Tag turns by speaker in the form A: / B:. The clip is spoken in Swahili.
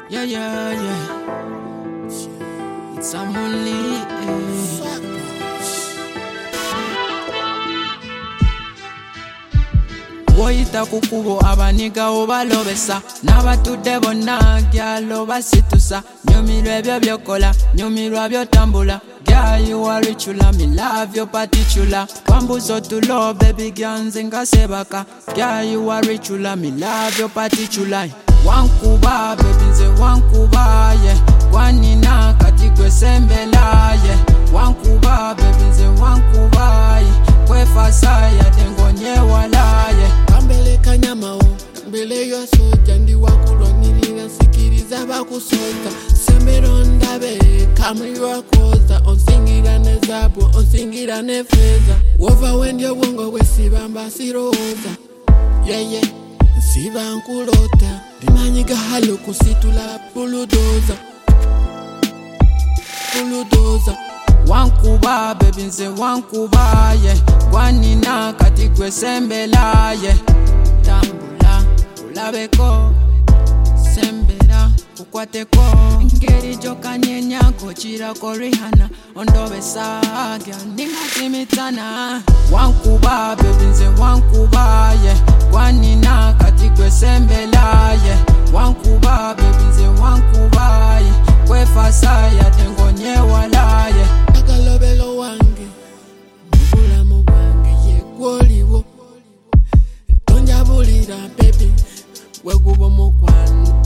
A: Yeah, yeah, yeah. It's a money. Woyita kukubo abaniga obalobesa n'abatudde bonna gyalo basitusa nyumirwa ebyo byokola nyumirwa byotambula girl you are richula me love your particular wambuzo to love baby girl nze nga sebaka girl you are richula me love your particular wankuba baby nze wankuba yeah wanina kati gwe sembela yeah wankuba baby nze wankuba yeah kwefasa ya dengonye wala yeah
B: kambele kanyamao kambele yo soja ndi wakulonirira sikiriza bakusota semberonda be kamri wakoza onsingira nezabo onsingira nefeza wova wendyo wongo wesibamba siroza yeye siba nkulota dimanyiga halo kusitula buludoza
A: wankuba baby nze wankuba yeah wanina kati gwe sembela yeah tambula ulabeko sembera kukwateko ngeri jokanyenya kochirako Rihanna ondobesa gya ningazimitana wankuba baby nze wankuba yeah wanina kati gwe sembela yeah wankuba baby nze wankuba yeah kwefasa ya dengonye wala yeah
B: akalobelo wange mubulamu bwange yegwoliwo tonjabulira baby wegubo mukwano